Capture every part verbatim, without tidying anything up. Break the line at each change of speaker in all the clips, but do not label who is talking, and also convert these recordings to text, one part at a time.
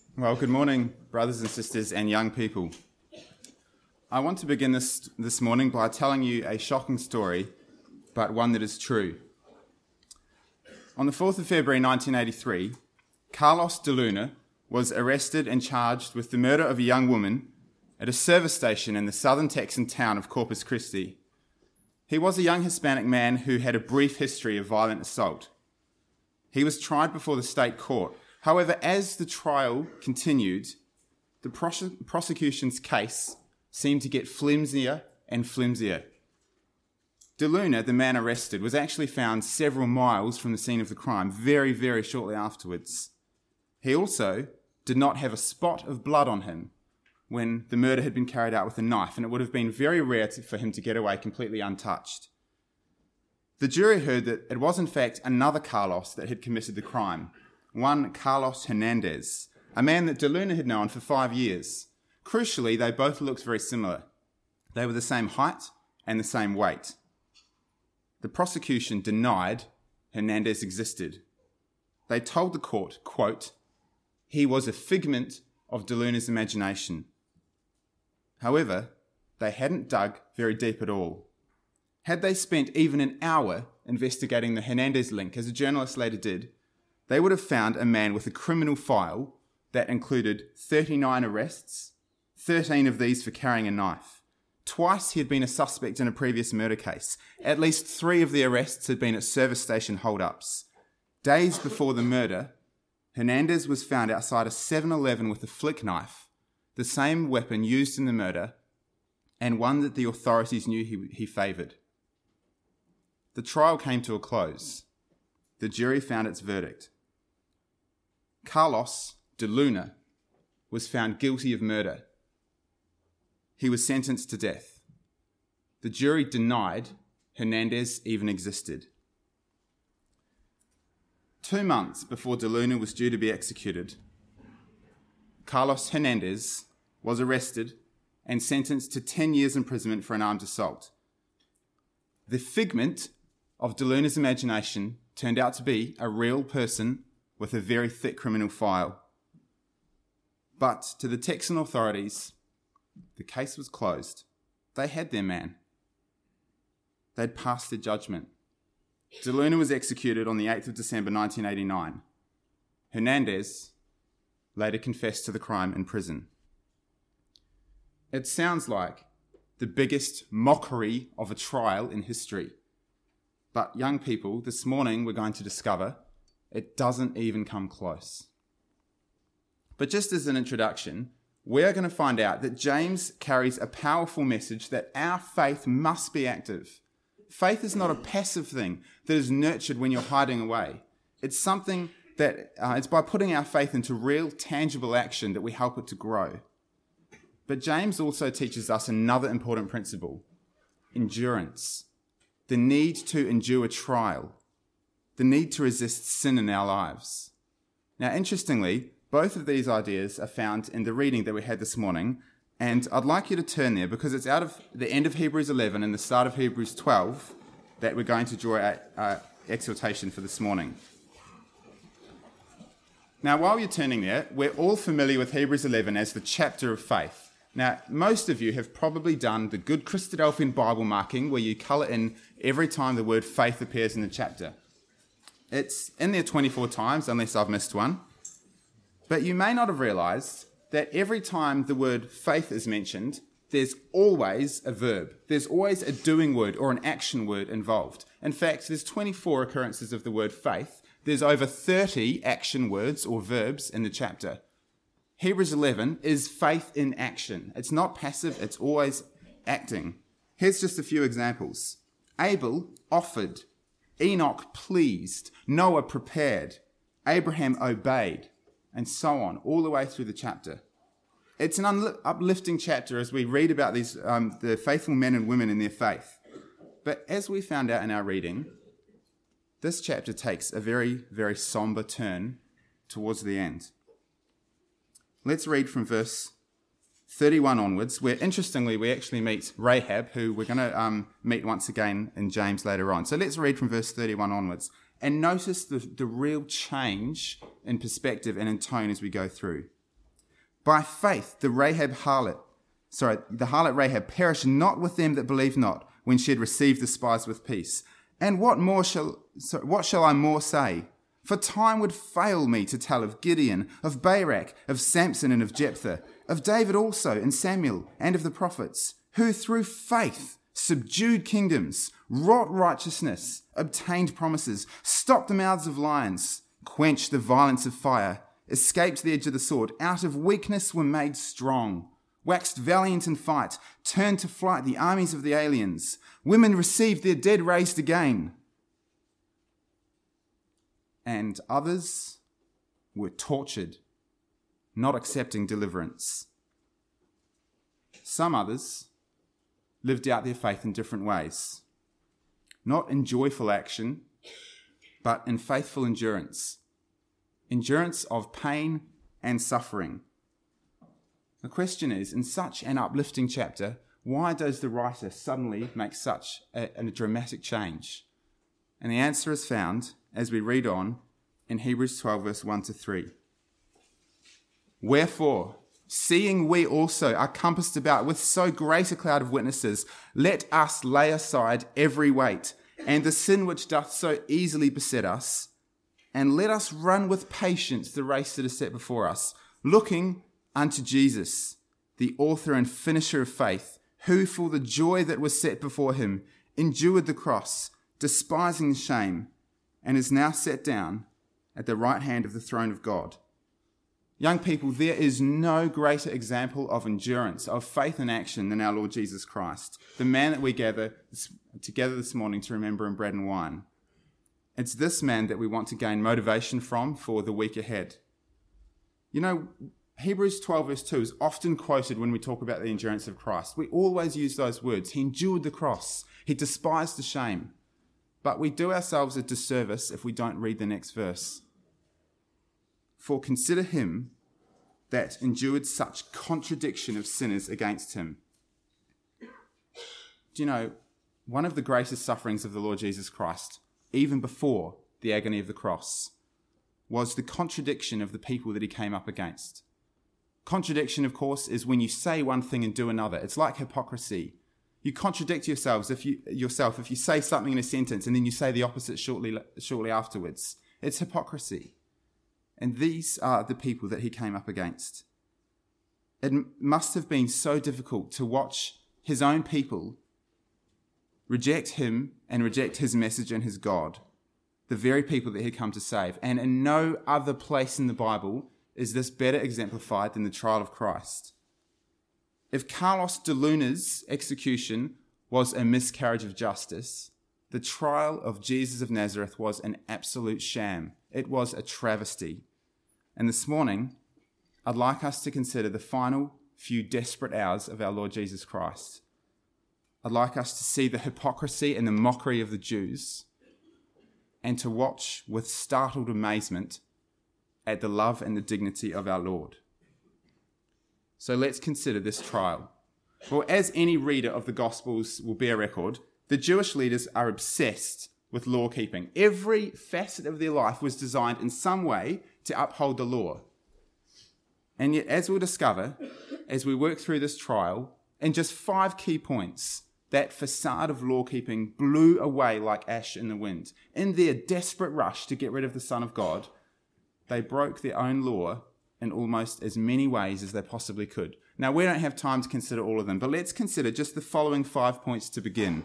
Well, good morning, brothers and sisters and young people. I want to begin this this morning by telling you a shocking story, but one that is true. On the fourth of February nineteen eighty-three, Carlos de Luna was arrested and charged with the murder of a young woman at a service station in the southern Texan town of Corpus Christi. He was a young Hispanic man who had a brief history of violent assault. He was tried before the state court. However, as the trial continued, the prose- prosecution's case seemed to get flimsier and flimsier. De Luna, the man arrested, was actually found several miles from the scene of the crime very, very shortly afterwards. He also did not have a spot of blood on him when the murder had been carried out with a knife, and it would have been very rare to, for him to get away completely untouched. The jury heard that it was in fact another Carlos that had committed the crime, one Carlos Hernandez, a man that De Luna had known for five years. Crucially, they both looked very similar. They were the same height and the same weight. The prosecution denied Hernandez existed. They told the court, quote, he was a figment of De Luna's imagination. However, they hadn't dug very deep at all. Had they spent even an hour investigating the Hernandez link, as a journalist later did, they would have found a man with a criminal file that included thirty-nine arrests, thirteen of these for carrying a knife. Twice he had been a suspect in a previous murder case. At least three of the arrests had been at service station hold-ups. Days before the murder, Hernandez was found outside a seven eleven with a flick knife, the same weapon used in the murder, and one that the authorities knew he, he favoured. The trial came to a close. The jury found its verdict. Carlos de Luna was found guilty of murder. He was sentenced to death. The jury denied Hernandez even existed. Two months before de Luna was due to be executed, Carlos Hernandez was arrested and sentenced to ten years imprisonment for an armed assault. The figment of de Luna's imagination turned out to be a real person with a very thick criminal file. But to the Texan authorities, the case was closed. They had their man. They'd passed their judgment. De Luna was executed on the eighth of December nineteen eighty-nine. Hernandez later confessed to the crime in prison. It sounds like the biggest mockery of a trial in history. But young people, this morning we're going to discover it doesn't even come close. But just as an introduction, we're going to find out that James carries a powerful message that our faith must be active. Faith is not a passive thing that is nurtured when you're hiding away. It's something that, uh, it's by putting our faith into real, tangible action that we help it to grow. But James also teaches us another important principle: endurance. The need to endure trial. The need to resist sin in our lives. Now, interestingly, both of these ideas are found in the reading that we had this morning, and I'd like you to turn there because it's out of the end of Hebrews eleven and the start of Hebrews twelve that we're going to draw our uh, exhortation for this morning. Now, while you're turning there, we're all familiar with Hebrews eleven as the chapter of faith. Now, most of you have probably done the good Christadelphian Bible marking where you colour in every time the word faith appears in the chapter. It's in there twenty-four times, unless I've missed one. But you may not have realised that every time the word faith is mentioned, there's always a verb. There's always a doing word or an action word involved. In fact, there's twenty-four occurrences of the word faith. There's over thirty action words or verbs in the chapter. Hebrews eleven is faith in action. It's not passive, it's always acting. Here's just a few examples. Abel offered. Enoch pleased. Noah prepared. Abraham obeyed. And so on, all the way through the chapter. It's an unli- uplifting chapter as we read about these um, the faithful men and women in their faith. But as we found out in our reading, this chapter takes a very, very somber turn towards the end. Let's read from verse thirty-one onwards, where interestingly we actually meet Rahab, who we're going to um, meet once again in James later on. So let's read from verse thirty-one onwards and notice the, the real change in perspective and in tone as we go through. By faith, the Rahab harlot, sorry, the harlot Rahab perished not with them that believed not, when she had received the spies with peace. And what more shall, sorry, what shall I more say? For time would fail me to tell of Gideon, of Barak, of Samson, and of Jephthah, of David also, and Samuel, and of the prophets, who through faith subdued kingdoms, wrought righteousness, obtained promises, stopped the mouths of lions, quenched the violence of fire, escaped the edge of the sword, out of weakness were made strong, waxed valiant in fight, turned to flight the armies of the aliens. Women received their dead raised again. And others were tortured, not accepting deliverance. Some others lived out their faith in different ways, not in joyful action, but in faithful endurance, endurance of pain and suffering. The question is, in such an uplifting chapter, why does the writer suddenly make such a, a dramatic change? And the answer is found as we read on in Hebrews twelve, verse one to three. Wherefore, seeing we also are compassed about with so great a cloud of witnesses, let us lay aside every weight and the sin which doth so easily beset us, and let us run with patience the race that is set before us, looking unto Jesus, the author and finisher of faith, who for the joy that was set before him endured the cross, despising the shame, and is now set down at the right hand of the throne of God. Young people, there is no greater example of endurance, of faith in action than our Lord Jesus Christ, the man that we gather together this morning to remember in bread and wine. It's this man that we want to gain motivation from for the week ahead. You know, Hebrews twelve verse two is often quoted when we talk about the endurance of Christ. We always use those words. He endured the cross. He despised the shame. But we do ourselves a disservice if we don't read the next verse. For consider him that endured such contradiction of sinners against him. Do you know, one of the greatest sufferings of the Lord Jesus Christ, even before the agony of the cross, was the contradiction of the people that he came up against. Contradiction, of course, is when you say one thing and do another. It's like hypocrisy. You contradict yourselves if you yourself if you say something in a sentence and then you say the opposite shortly shortly afterwards. It's hypocrisy. And these are the people that he came up against. It must have been so difficult to watch his own people reject him and reject his message and his God, the very people that he'd come to save. And in no other place in the Bible is this better exemplified than the trial of Christ. If Carlos de Luna's execution was a miscarriage of justice, the trial of Jesus of Nazareth was an absolute sham. It was a travesty. And this morning, I'd like us to consider the final few desperate hours of our Lord Jesus Christ. I'd like us to see the hypocrisy and the mockery of the Jews and to watch with startled amazement at the love and the dignity of our Lord. So let's consider this trial. Well, as any reader of the Gospels will bear record, the Jewish leaders are obsessed with law keeping. Every facet of their life was designed in some way to uphold the law. And yet, as we'll discover, as we work through this trial, in just five key points, that facade of law keeping blew away like ash in the wind. In their desperate rush to get rid of the Son of God, they broke their own law in almost as many ways as they possibly could. Now, we don't have time to consider all of them, but let's consider just the following five points to begin.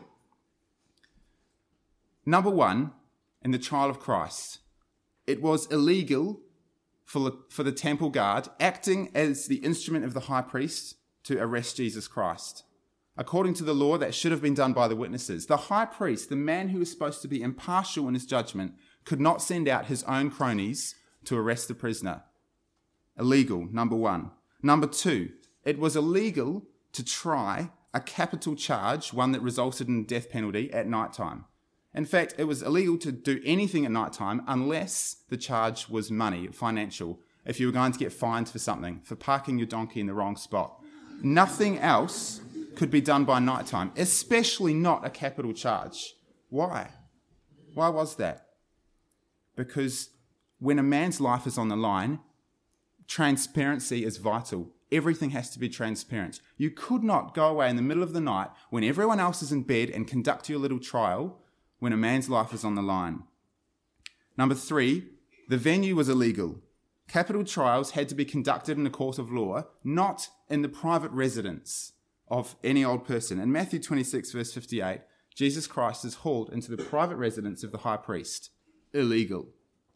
Number one, in the trial of Christ, it was illegal for the, for the temple guard acting as the instrument of the high priest to arrest Jesus Christ. According to the law, that should have been done by the witnesses. The high priest, the man who was supposed to be impartial in his judgment, could not send out his own cronies to arrest the prisoner. Illegal, number one. Number two, it was illegal to try a capital charge, one that resulted in a death penalty, at night time. In fact, it was illegal to do anything at night time unless the charge was money, financial, if you were going to get fined for something, for parking your donkey in the wrong spot. Nothing else could be done by night time, especially not a capital charge. Why? Why was that? Because when a man's life is on the line, transparency is vital. Everything has to be transparent. You could not go away in the middle of the night when everyone else is in bed and conduct your little trial when a man's life is on the line. Number three, the venue was illegal. Capital trials had to be conducted in a court of law, not in the private residence of any old person. In Matthew twenty-six, verse fifty-eight, Jesus Christ is hauled into the private residence of the high priest. Illegal.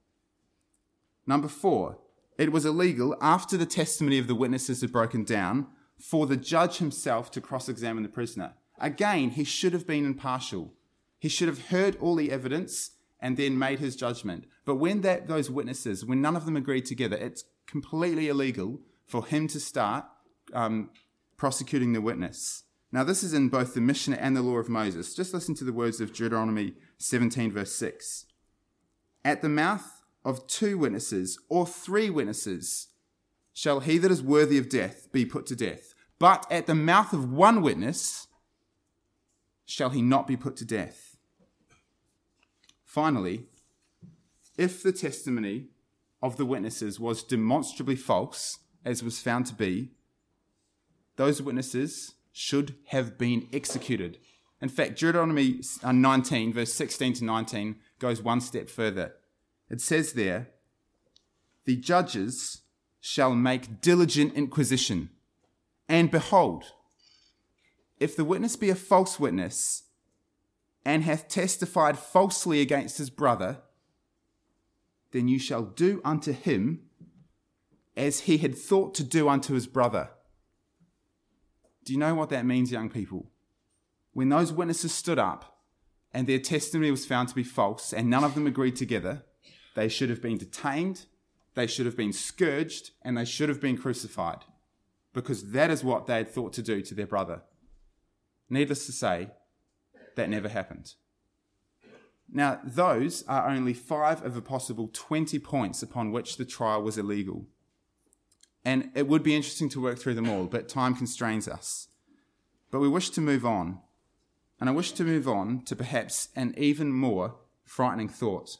Number four, it was illegal after the testimony of the witnesses had broken down for the judge himself to cross-examine the prisoner. Again, he should have been impartial. He should have heard all the evidence and then made his judgment. But when that those witnesses, when none of them agreed together, it's completely illegal for him to start um, prosecuting the witness. Now, this is in both the Mishnah and the law of Moses. Just listen to the words of Deuteronomy seventeen, verse six. At the mouth of two witnesses or three witnesses shall he that is worthy of death be put to death. But at the mouth of one witness shall he not be put to death. Finally, if the testimony of the witnesses was demonstrably false, as was found to be, those witnesses should have been executed. In fact, Deuteronomy nineteen, verse sixteen to nineteen, goes one step further. It says there, the judges shall make diligent inquisition, and behold, if the witness be a false witness, and hath testified falsely against his brother, then you shall do unto him as he had thought to do unto his brother. Do you know what that means, young people? When those witnesses stood up and their testimony was found to be false and none of them agreed together, they should have been detained, they should have been scourged, and they should have been crucified, because that is what they had thought to do to their brother. Needless to say, that never happened. Now, those are only five of a possible twenty points upon which the trial was illegal. And it would be interesting to work through them all, but time constrains us. But we wish to move on. And I wish to move on to perhaps an even more frightening thought.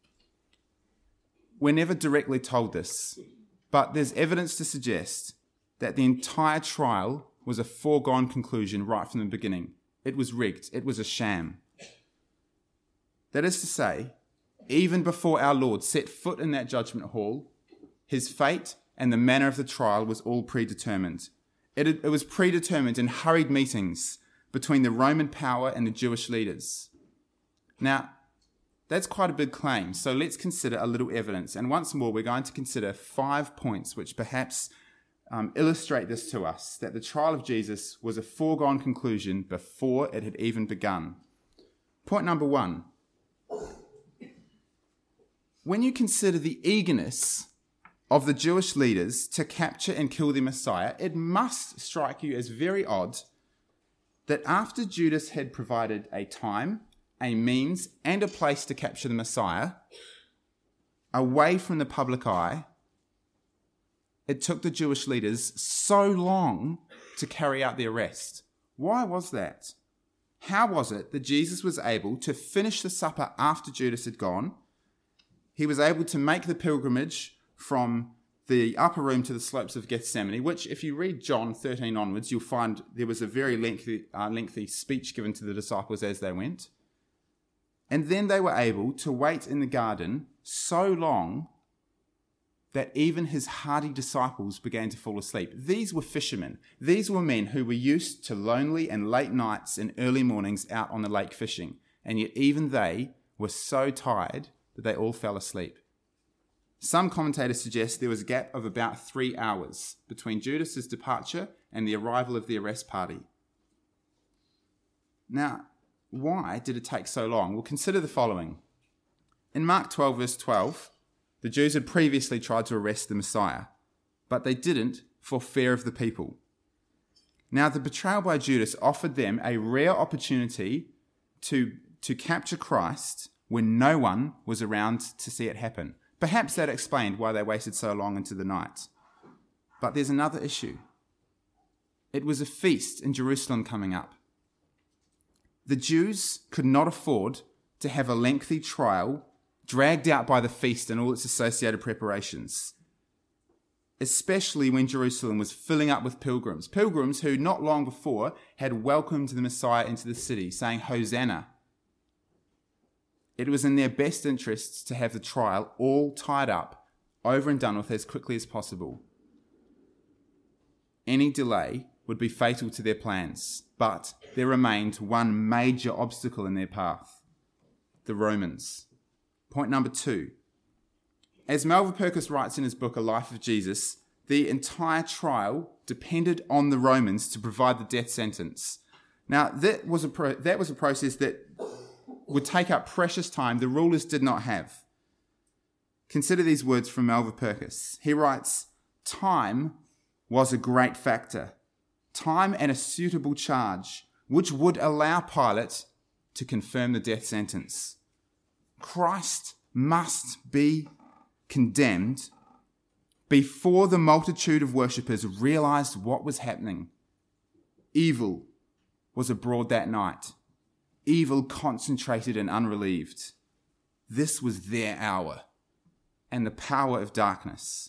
We're never directly told this, but there's evidence to suggest that the entire trial was a foregone conclusion right from the beginning. It was rigged. It was a sham. That is to say, even before our Lord set foot in that judgment hall, his fate and the manner of the trial was all predetermined. It, it was predetermined in hurried meetings between the Roman power and the Jewish leaders. Now, that's quite a big claim, so let's consider a little evidence. And once more, we're going to consider five points which perhaps Um, illustrate this to us, that the trial of Jesus was a foregone conclusion before it had even begun. Point number one. When you consider the eagerness of the Jewish leaders to capture and kill the Messiah, it must strike you as very odd that after Judas had provided a time, a means, and a place to capture the Messiah, away from the public eye, it took the Jewish leaders so long to carry out the arrest. Why was that? How was it that Jesus was able to finish the supper after Judas had gone? He was able to make the pilgrimage from the upper room to the slopes of Gethsemane, which if you read John thirteen onwards, you'll find there was a very lengthy, uh, lengthy speech given to the disciples as they went. And then they were able to wait in the garden so long that even his hardy disciples began to fall asleep. These were fishermen. These were men who were used to lonely and late nights and early mornings out on the lake fishing, and yet even they were so tired that they all fell asleep. Some commentators suggest there was a gap of about three hours between Judas's departure and the arrival of the arrest party. Now, why did it take so long? Well, consider the following. In Mark twelve, verse twelve, the Jews had previously tried to arrest the Messiah, but they didn't for fear of the people. Now, the betrayal by Judas offered them a rare opportunity to, to capture Christ when no one was around to see it happen. Perhaps that explained why they waited so long into the night. But there's another issue. It was a feast in Jerusalem coming up. The Jews could not afford to have a lengthy trial dragged out by the feast and all its associated preparations. especially when Jerusalem was filling up with pilgrims, pilgrims who not long before had welcomed the Messiah into the city, saying, "Hosanna." It was in their best interests to have the trial all tied up, over and done with as quickly as possible. Any delay would be fatal to their plans, but there remained one major obstacle in their path: the Romans. Point number two. As Melville Purkis writes in his book, A Life of Jesus, the entire trial depended on the Romans to provide the death sentence. Now, that was a pro- that was a process that would take up precious time the rulers did not have. Consider these words from Melville Purkis. He writes, "Time was a great factor. Time and a suitable charge, which would allow Pilate to confirm the death sentence. Christ must be condemned before the multitude of worshippers realized what was happening. Evil was abroad that night. Evil concentrated and unrelieved. This was their hour and the power of darkness."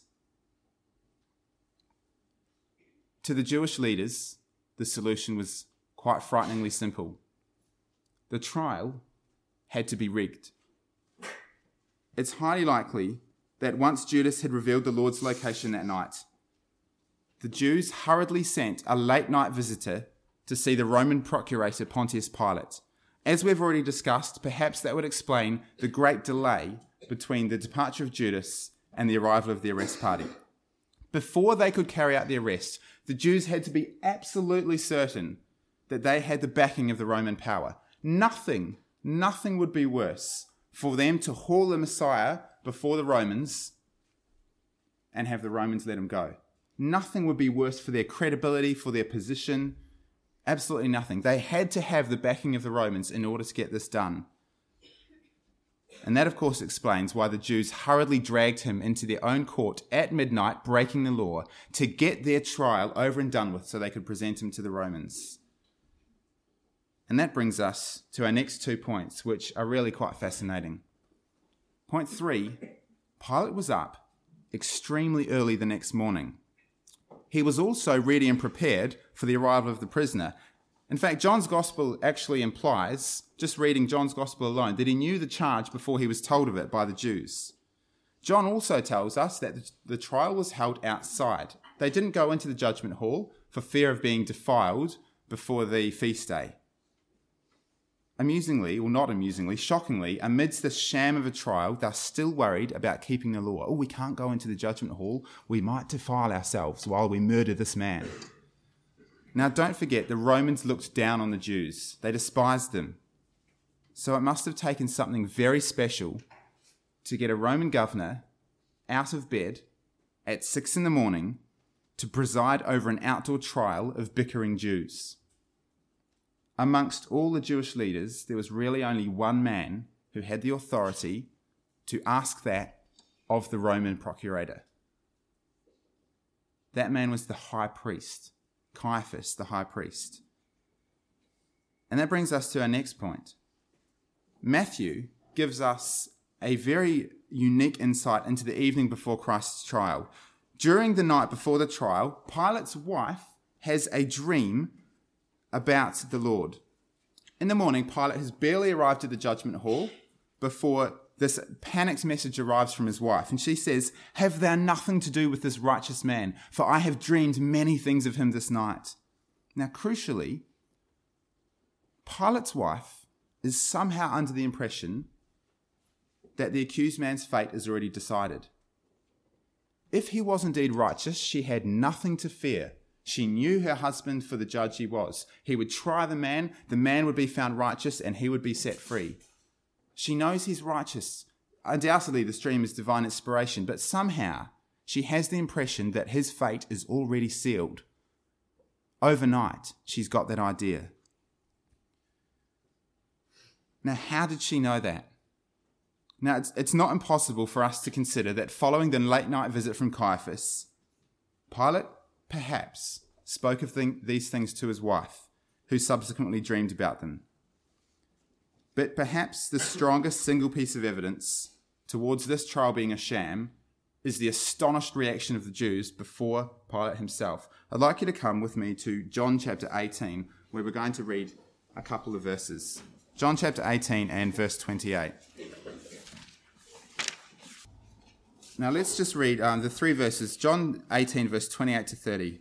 To the Jewish leaders, the solution was quite frighteningly simple. The trial had to be rigged. It's highly likely that once Judas had revealed the Lord's location that night, the Jews hurriedly sent a late-night visitor to see the Roman procurator Pontius Pilate. As we've already discussed, perhaps that would explain the great delay between the departure of Judas and the arrival of the arrest party. Before they could carry out the arrest, the Jews had to be absolutely certain that they had the backing of the Roman power. Nothing, nothing would be worse for them to haul the Messiah before the Romans and have the Romans let him go. Nothing would be worse for their credibility, for their position. Absolutely nothing. They had to have the backing of the Romans in order to get this done. And that, of course, explains why the Jews hurriedly dragged him into their own court at midnight, breaking the law, to get their trial over and done with so they could present him to the Romans. And that brings us to our next two points, which are really quite fascinating. Point three, Pilate was up extremely early the next morning. He was also ready and prepared for the arrival of the prisoner. In fact, John's Gospel actually implies, just reading John's Gospel alone, that he knew the charge before he was told of it by the Jews. John also tells us that the trial was held outside. They didn't go into the judgment hall for fear of being defiled before the feast day. Amusingly, or not amusingly, shockingly, amidst the sham of a trial, they're still worried about keeping the law. Oh, we can't go into the judgment hall. We might defile ourselves while we murder this man. Now, don't forget, the Romans looked down on the Jews. They despised them. So it must have taken something very special to get a Roman governor out of bed at six in the morning to preside over an outdoor trial of bickering Jews. Amongst all the Jewish leaders, there was really only one man who had the authority to ask that of the Roman procurator. That man was the high priest, Caiaphas, the high priest. And that brings us to our next point. Matthew gives us a very unique insight into the evening before Christ's trial. During the night before the trial, Pilate's wife has a dream about the Lord. In the morning, Pilate has barely arrived at the judgment hall before this panicked message arrives from his wife. And she says, "Have thou nothing to do with this righteous man, for I have dreamed many things of him this night." Now, crucially, Pilate's wife is somehow under the impression that the accused man's fate is already decided. If he was indeed righteous, she had nothing to fear. She knew her husband for the judge he was. He would try the man, the man would be found righteous, and he would be set free. She knows he's righteous. Undoubtedly, this dream is divine inspiration, but somehow she has the impression that his fate is already sealed. Overnight, she's got that idea. Now, how did she know that? Now, it's, it's not impossible for us to consider that following the late-night visit from Caiaphas, Pilate perhaps spoke of th- these things to his wife, who subsequently dreamed about them. But perhaps the strongest single piece of evidence towards this trial being a sham is the astonished reaction of the Jews before Pilate himself. I'd like you to come with me to John chapter eighteen, where we're going to read a couple of verses. John chapter eighteen and verse twenty-eight. Now let's just read um, the three verses. John eighteen, verse twenty-eight to thirty.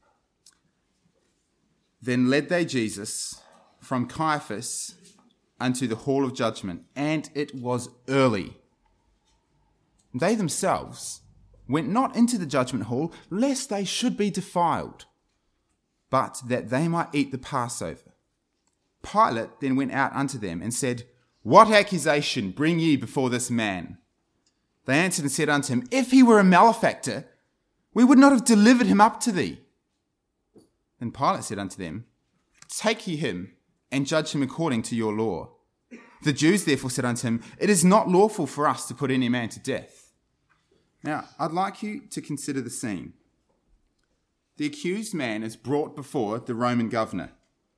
Then led they Jesus from Caiaphas unto the hall of judgment, and it was early. They themselves went not into the judgment hall, lest they should be defiled, but that they might eat the Passover. Pilate then went out unto them and said, What accusation bring ye before this man? They answered and said unto him, If he were a malefactor, we would not have delivered him up to thee. Then Pilate said unto them, Take ye him, and judge him according to your law. The Jews therefore said unto him, It is not lawful for us to put any man to death. Now, I'd like you to consider the scene. The accused man is brought before the Roman governor.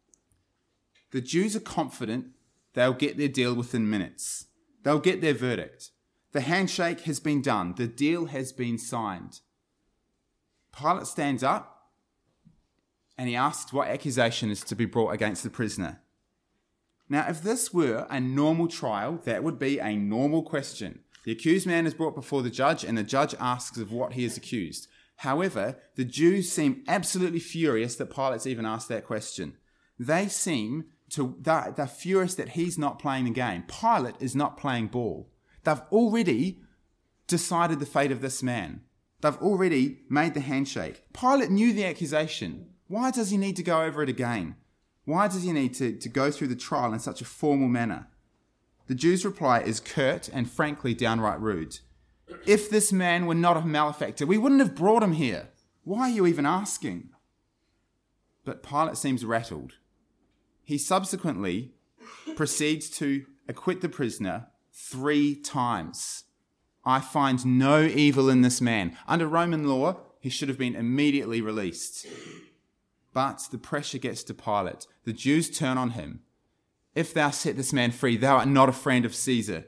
The Jews are confident they'll get their deal within minutes. They'll get their verdict. The handshake has been done. The deal has been signed. Pilate stands up and he asks what accusation is to be brought against the prisoner. Now, if this were a normal trial, that would be a normal question. The accused man is brought before the judge, and the judge asks of what he is accused. However, the Jews seem absolutely furious that Pilate's even asked that question. They seem to, they're, they're furious that he's not playing the game. Pilate is not playing ball. They've already decided the fate of this man. They've already made the handshake. Pilate knew the accusation. Why does he need to go over it again? Why does he need to, to go through the trial in such a formal manner? The Jews' reply is curt and frankly downright rude. If this man were not a malefactor, we wouldn't have brought him here. Why are you even asking? But Pilate seems rattled. He subsequently proceeds to acquit the prisoner three times. I find no evil in this man. Under Roman law, he should have been immediately released. But the pressure gets to Pilate. The Jews turn on him. If thou set this man free, thou art not a friend of Caesar.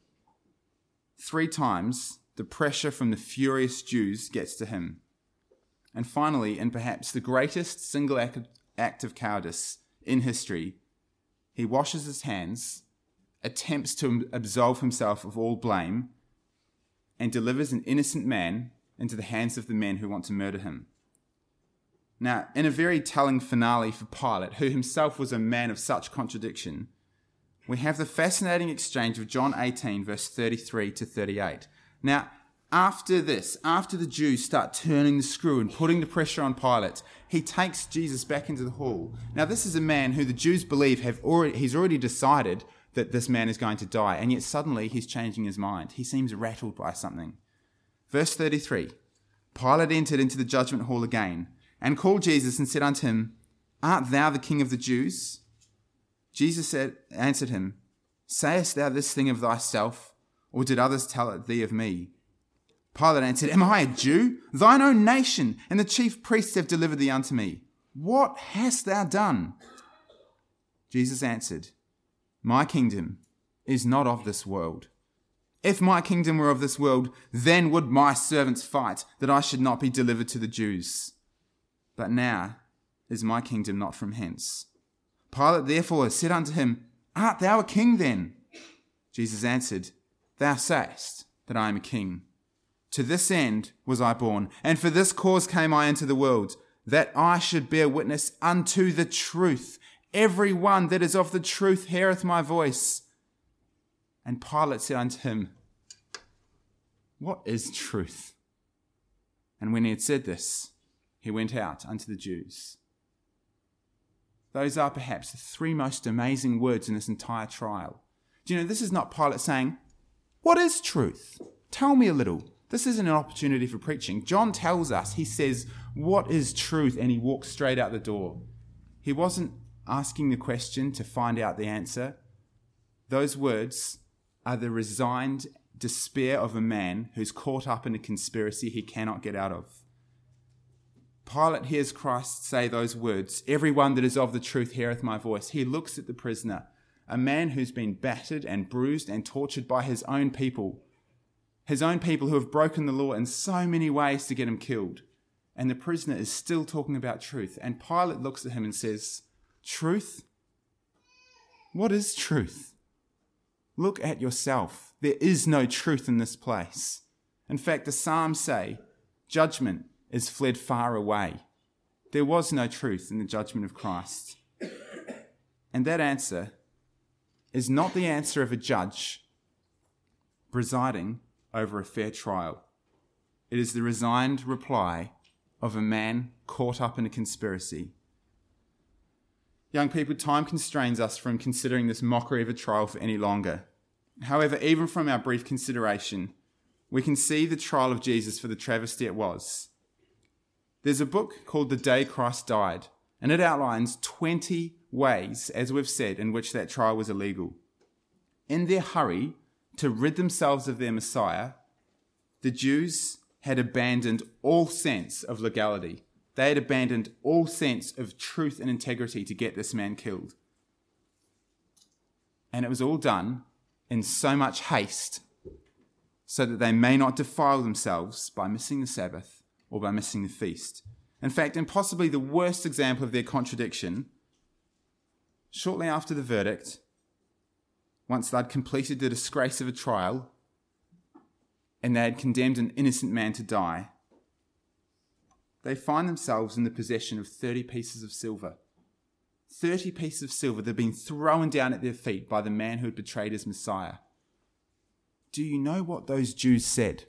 Three times, the pressure from the furious Jews gets to him. And finally, in perhaps the greatest single act of cowardice in history, he washes his hands, attempts to absolve himself of all blame, and delivers an innocent man into the hands of the men who want to murder him. Now, in a very telling finale for Pilate, who himself was a man of such contradiction, we have the fascinating exchange of John eighteen, verse thirty-three to thirty-eight. Now, after this, after the Jews start turning the screw and putting the pressure on Pilate, he takes Jesus back into the hall. Now, this is a man who the Jews believe have already, he's already decided that this man is going to die, and yet suddenly he's changing his mind. He seems rattled by something. Verse thirty-three, Pilate entered into the judgment hall again, and called Jesus and said unto him, Art thou the King of the Jews? Jesus said, answered him, Sayest thou this thing of thyself, or did others tell it thee of me? Pilate answered, Am I a Jew? Thine own nation and the chief priests have delivered thee unto me. What hast thou done? Jesus answered, My kingdom is not of this world. If my kingdom were of this world, then would my servants fight, that I should not be delivered to the Jews. But now is my kingdom not from hence. Pilate therefore said unto him, Art thou a king then? Jesus answered, Thou sayest that I am a king. To this end was I born, and for this cause came I into the world, that I should bear witness unto the truth. Every one that is of the truth heareth my voice. And Pilate said unto him, What is truth? And when he had said this, he went out unto the Jews. Those are perhaps the three most amazing words in this entire trial. Do you know, this is not Pilate saying, What is truth? Tell me a little. This isn't an opportunity for preaching. John tells us, he says, What is truth? And he walks straight out the door. He wasn't asking the question to find out the answer. Those words are the resigned despair of a man who's caught up in a conspiracy he cannot get out of. Pilate hears Christ say those words, Every one that is of the truth heareth my voice. He looks at the prisoner, a man who's been battered and bruised and tortured by his own people. his own people who have broken the law in so many ways to get him killed. And the prisoner is still talking about truth. And Pilate looks at him and says, "Truth? What is truth? Look at yourself. There is no truth in this place. In fact, the Psalms say, judgment is fled far away." There was no truth in the judgment of Christ. And that answer is not the answer of a judge presiding over a fair trial. It is the resigned reply of a man caught up in a conspiracy. Young people, time constrains us from considering this mockery of a trial for any longer. However, even from our brief consideration, we can see the trial of Jesus for the travesty it was. There's a book called The Day Christ Died, and it outlines twenty ways, as we've said, in which that trial was illegal. In their hurry to rid themselves of their Messiah, the Jews had abandoned all sense of legality. They had abandoned all sense of truth and integrity to get this man killed. And it was all done in so much haste so that they may not defile themselves by missing the Sabbath or by missing the feast. In fact, and possibly the worst example of their contradiction, shortly after the verdict, once they'd completed the disgrace of a trial and they had condemned an innocent man to die, they find themselves in the possession of thirty pieces of silver. thirty pieces of silver that had been thrown down at their feet by the man who had betrayed his Messiah. Do you know what those Jews said?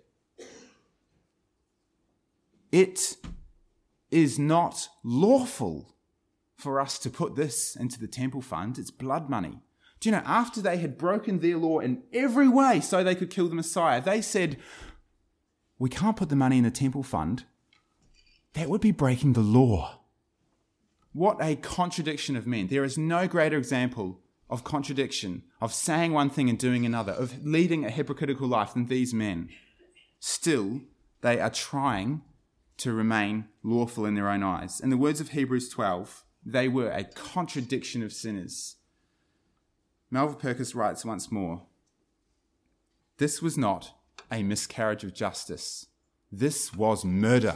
It is not lawful for us to put this into the temple fund. It's blood money. Do you know, after they had broken their law in every way so they could kill the Messiah, they said, "We can't put the money in the temple fund. That would be breaking the law." What a contradiction of men. There is no greater example of contradiction, of saying one thing and doing another, of leading a hypocritical life than these men. Still, they are trying to remain lawful in their own eyes. In the words of Hebrews twelve, they were a contradiction of sinners. Melville Purkis writes once more, "This was not a miscarriage of justice. This was murder."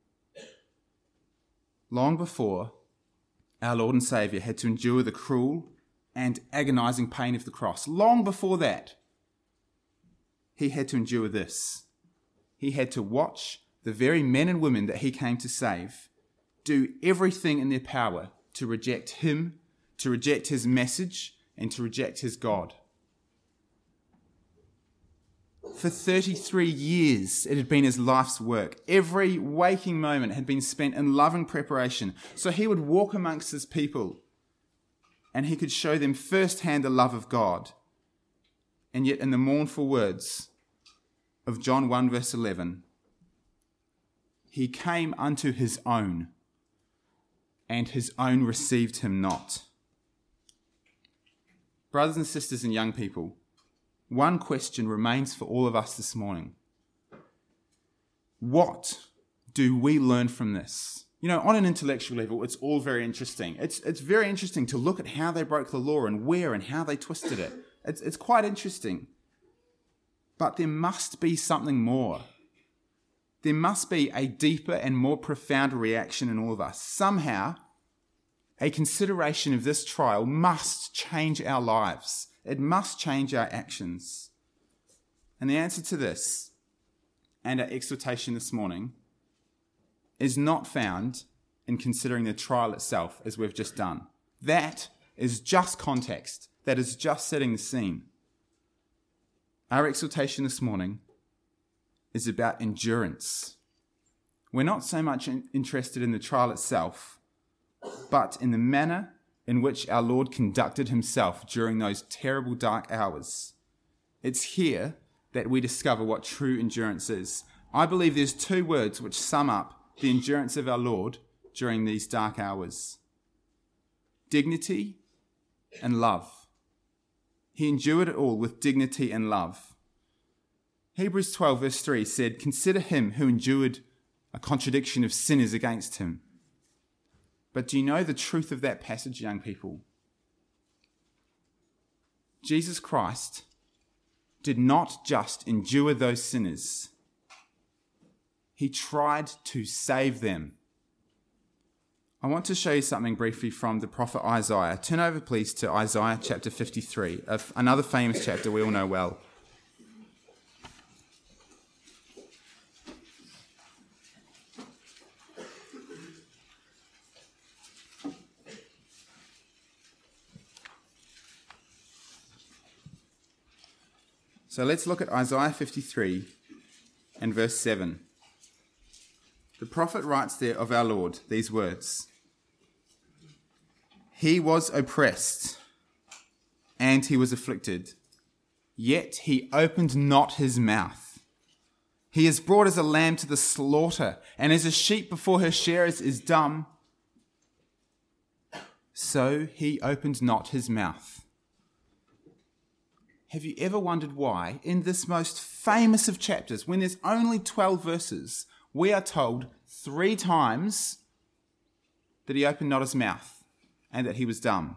Long before our Lord and Saviour had to endure the cruel and agonizing pain of the cross, long before that, he had to endure this. He had to watch the very men and women that he came to save do everything in their power to reject him, to reject his message, and to reject his God. For thirty-three years, it had been his life's work. Every waking moment had been spent in loving preparation. So he would walk amongst his people and he could show them firsthand the love of God. And yet in the mournful words of John one verse eleven, he came unto his own, and his own received him not. Brothers and sisters and young people, one question remains for all of us this morning. What do we learn from this? You know, on an intellectual level, it's all very interesting. It's it's very interesting to look at how they broke the law and where and how they twisted it. It's, it's quite interesting. But there must be something more. There must be a deeper and more profound reaction in all of us. Somehow, a consideration of this trial must change our lives. It must change our actions. And the answer to this, and our exhortation this morning, is not found in considering the trial itself, as we've just done. That is just context. That is just setting the scene. Our exhortation this morning is about endurance. We're not so much in- interested in the trial itself, but in the manner in which our Lord conducted himself during those terrible dark hours. It's here that we discover what true endurance is. I believe there's two words which sum up the endurance of our Lord during these dark hours: dignity and love. He endured it all with dignity and love. Hebrews twelve verse three said, "Consider him who endured a contradiction of sinners against him." But do you know the truth of that passage, young people? Jesus Christ did not just endure those sinners. He tried to save them. I want to show you something briefly from the prophet Isaiah. Turn over, please, to Isaiah chapter fifty-three, another famous chapter we all know well. So let's look at Isaiah fifty-three and verse seven. The prophet writes there of our Lord these words: He was oppressed and he was afflicted, yet he opened not his mouth. He is brought as a lamb to the slaughter, and as a sheep before her shearers is dumb, so he opened not his mouth. Have you ever wondered why, in this most famous of chapters, when there's only twelve verses, we are told three times that he opened not his mouth and that he was dumb?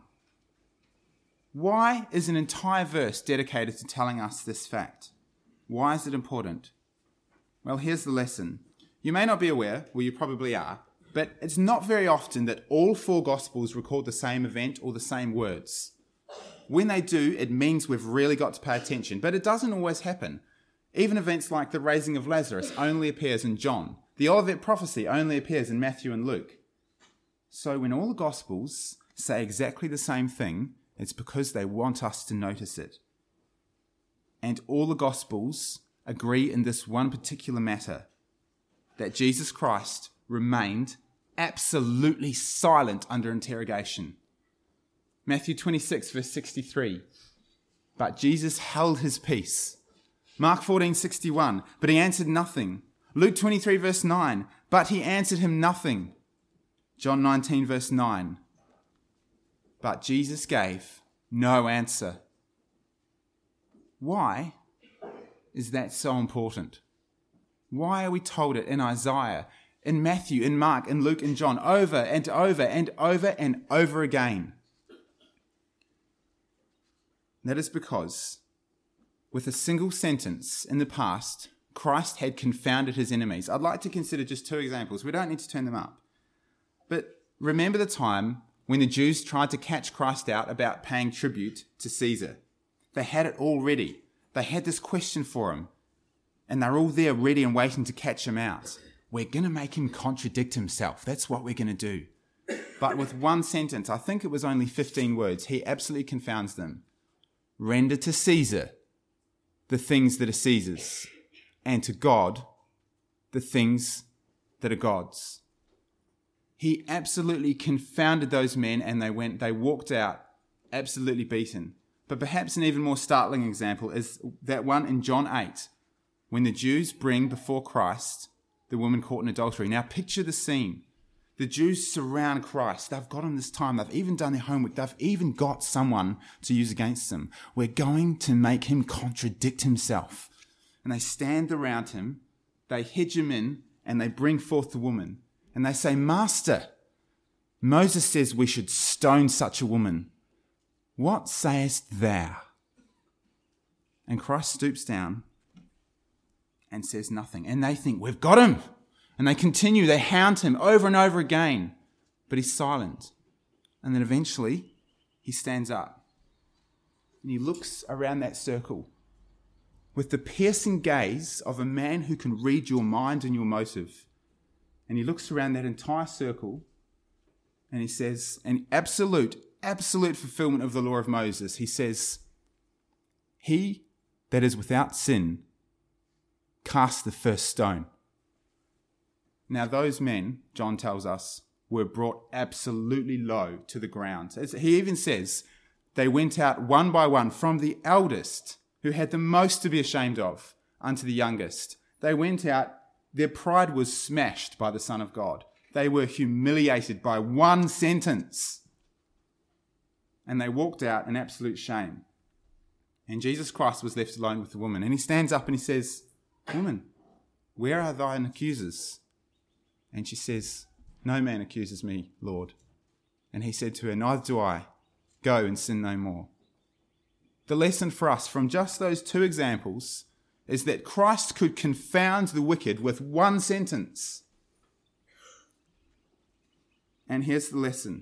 Why is an entire verse dedicated to telling us this fact? Why is it important? Well, here's the lesson. You may not be aware, well, you probably are, but it's not very often that all four Gospels record the same event or the same words. When they do, it means we've really got to pay attention, but it doesn't always happen. Even events like the raising of Lazarus only appears in John. The Olivet prophecy only appears in Matthew and Luke. So when all the Gospels say exactly the same thing, it's because they want us to notice it. And all the Gospels agree in this one particular matter, that Jesus Christ remained absolutely silent under interrogation. Matthew twenty-six, verse sixty-three, but Jesus held his peace. Mark fourteen, sixty-one, but he answered nothing. Luke twenty-three, verse nine, but he answered him nothing. John nineteen, verse nine, but Jesus gave no answer. Why is that so important? Why are we told it in Isaiah, in Matthew, in Mark, in Luke, in John, over and over and over and over again? That is because, with a single sentence in the past, Christ had confounded his enemies. I'd like to consider just two examples. We don't need to turn them up. But remember the time when the Jews tried to catch Christ out about paying tribute to Caesar. They had it all ready. They had this question for him. And they're all there ready and waiting to catch him out. We're going to make him contradict himself. That's what we're going to do. But with one sentence, I think it was only fifteen words, he absolutely confounds them. Render to Caesar the things that are Caesar's, and to God the things that are God's. He absolutely confounded those men, and they went, they walked out absolutely beaten. But perhaps an even more startling example is that one in John eight, when the Jews bring before Christ the woman caught in adultery. Now picture the scene. The Jews surround Christ. They've got him this time. They've even done their homework. They've even got someone to use against him. We're going to make him contradict himself. And they stand around him. They hedge him in and they bring forth the woman. And they say, Master, Moses says we should stone such a woman. What sayest thou? And Christ stoops down and says nothing. And they think, we've got him. And they continue, they hound him over and over again. But he's silent. And then eventually, he stands up. And he looks around that circle with the piercing gaze of a man who can read your mind and your motive. And he looks around that entire circle and he says, an absolute, absolute fulfillment of the law of Moses. He says, he that is without sin, cast the first stone. Now those men, John tells us, were brought absolutely low to the ground. He even says they went out one by one from the eldest, who had the most to be ashamed of, unto the youngest. They went out, their pride was smashed by the Son of God. They were humiliated by one sentence. And they walked out in absolute shame. And Jesus Christ was left alone with the woman. And he stands up and he says, Woman, where are thine accusers? And she says, No man accuses me, Lord. And he said to her, Neither do I. Go and sin no more. The lesson for us from just those two examples is that Christ could confound the wicked with one sentence. And here's the lesson.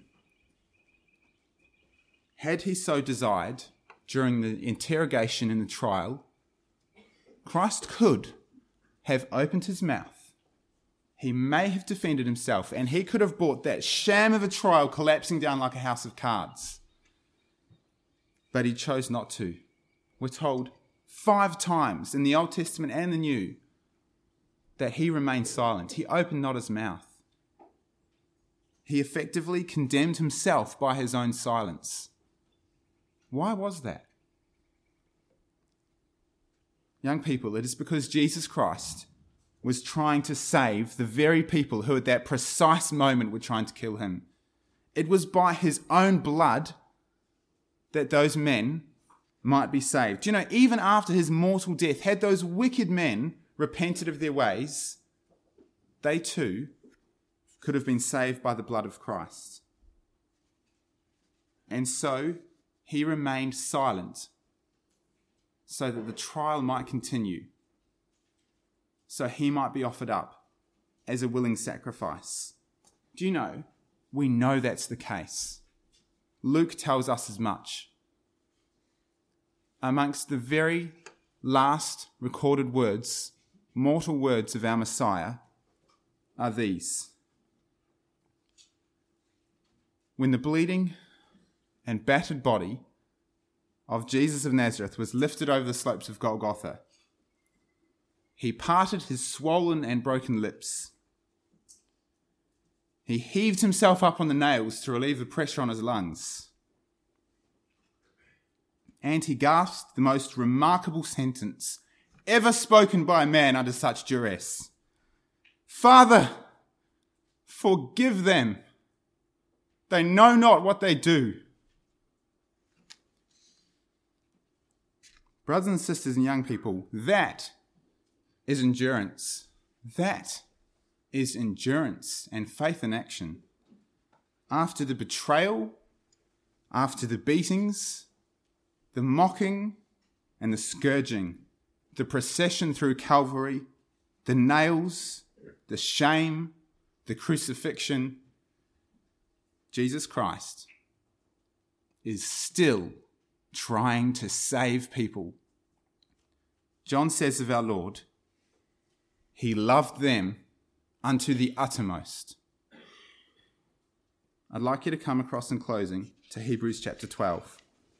Had he so desired during the interrogation and the trial, Christ could have opened his mouth. He may have defended himself, and he could have brought that sham of a trial collapsing down like a house of cards. But he chose not to. We're told five times in the Old Testament and the New that he remained silent. He opened not his mouth. He effectively condemned himself by his own silence. Why was that? Young people, it is because Jesus Christ was trying to save the very people who at that precise moment were trying to kill him. It was by his own blood that those men might be saved. Do you know, even after his mortal death, had those wicked men repented of their ways, they too could have been saved by the blood of Christ. And so he remained silent so that the trial might continue, so he might be offered up as a willing sacrifice. Do you know, we know that's the case. Luke tells us as much. Amongst the very last recorded words, mortal words of our Messiah, are these. When the bleeding and battered body of Jesus of Nazareth was lifted over the slopes of Golgotha, he parted his swollen and broken lips. He heaved himself up on the nails to relieve the pressure on his lungs. And he gasped the most remarkable sentence ever spoken by a man under such duress. "Father, forgive them. They know not what they do." Brothers and sisters and young people, that is endurance. That is endurance and faith in action. After the betrayal, after the beatings, the mocking and the scourging, the procession through Calvary, the nails, the shame, the crucifixion, Jesus Christ is still trying to save people. John says of our Lord, he loved them unto the uttermost. I'd like you to come across in closing to Hebrews chapter twelve.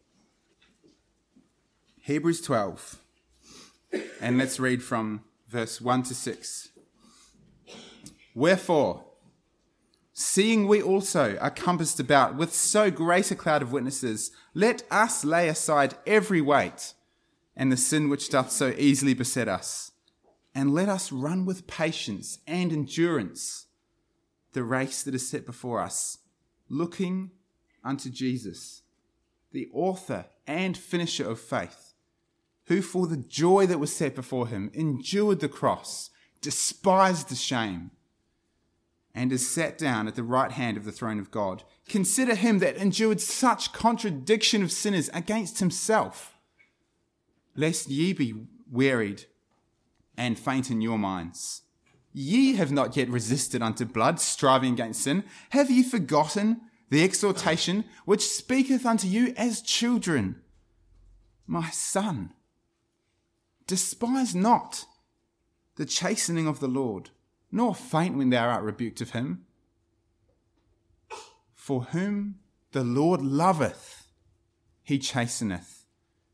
Hebrews twelve, and let's read from verse one to six. "Wherefore, seeing we also are compassed about with so great a cloud of witnesses, let us lay aside every weight and the sin which doth so easily beset us, and let us run with patience and endurance the race that is set before us, looking unto Jesus, the author and finisher of faith, who for the joy that was set before him endured the cross, despised the shame, and is sat down at the right hand of the throne of God. Consider him that endured such contradiction of sinners against himself, lest ye be wearied and faint in your minds. Ye have not yet resisted unto blood, striving against sin. Have ye forgotten the exhortation which speaketh unto you as children? My son, despise not the chastening of the Lord, nor faint when thou art rebuked of him. For whom the Lord loveth, he chasteneth,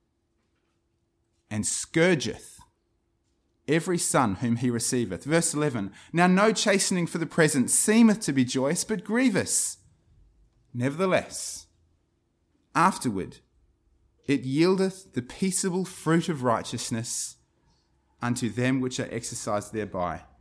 and scourgeth every son whom he receiveth." Verse eleven, "Now no chastening for the present seemeth to be joyous, but grievous. Nevertheless, afterward it yieldeth the peaceable fruit of righteousness unto them which are exercised thereby.